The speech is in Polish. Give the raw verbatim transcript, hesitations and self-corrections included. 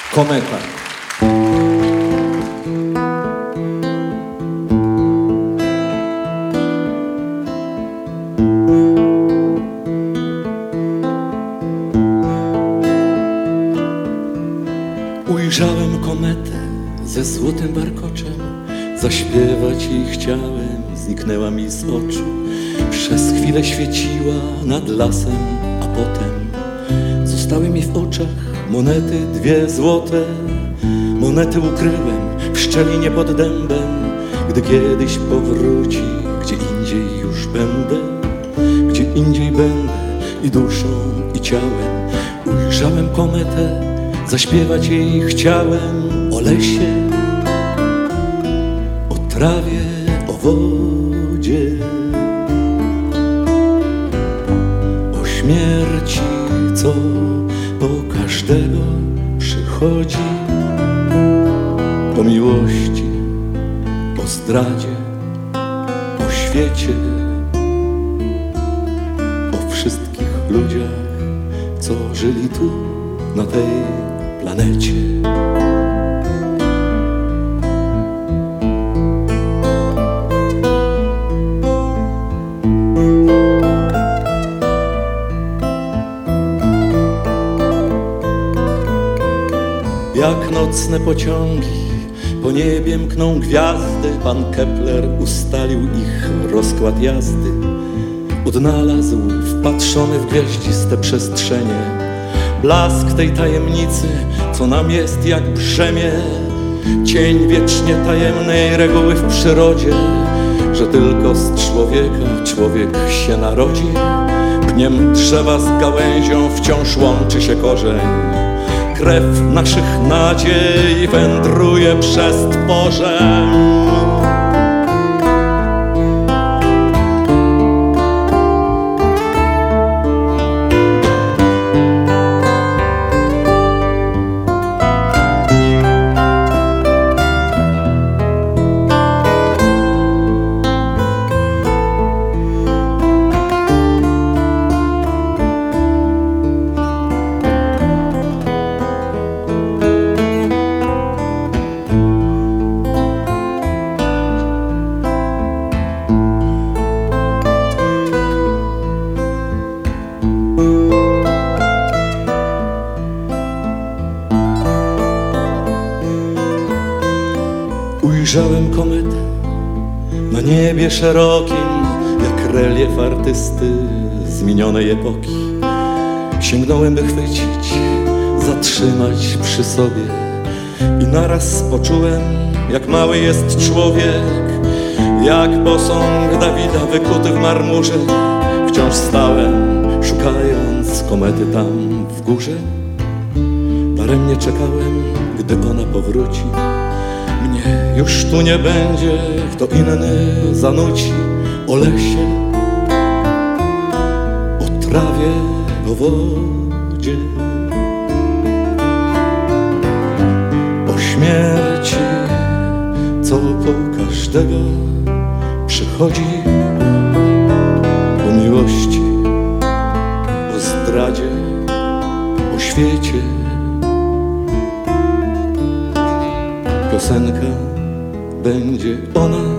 Kometa. Ujrzałem kometę ze złotym warkoczem, zaśpiewać jej chciałem, zniknęła mi z oczu. Przez chwilę świeciła nad lasem, a potem zostały mi w oczach monety dwie złote. Monety ukryłem w szczelinie pod dębem. Gdy kiedyś powróci, gdzie indziej już będę, gdzie indziej będę i duszą, i ciałem. Ujrzałem kometę, zaśpiewać jej chciałem o lesie, o trawie, o wodzie, o śmierci, co po każdego przychodzi, o miłości, o zdradzie, o świecie, o wszystkich ludziach, co żyli tu na tej planecie. Jak nocne pociągi po niebie mkną gwiazdy, pan Kepler ustalił ich rozkład jazdy. Odnalazł wpatrzony w gwiaździste przestrzenie blask tej tajemnicy, co nam jest jak brzemię, cień wiecznie tajemnej reguły w przyrodzie, że tylko z człowieka człowiek się narodzi. Pniem drzewa z gałęzią wciąż łączy się korzeń, krew naszych nadziei wędruje przez tworzeń. Ujrzałem kometę na niebie szerokim, jak relief artysty z minionej epoki. Sięgnąłem, by chwycić, zatrzymać przy sobie i naraz poczułem, jak mały jest człowiek, jak posąg Dawida wykuty w marmurze. Wciąż stałem, szukając komety tam w górze. Daremnie czekałem, gdy ona powróci. Mnie już tu nie będzie, kto inny zanuci o lesie, o trawie, o wodzie, o śmierci, co po każdego przychodzi, o miłości, o zdradzie, o świecie. Piosenka będzie ona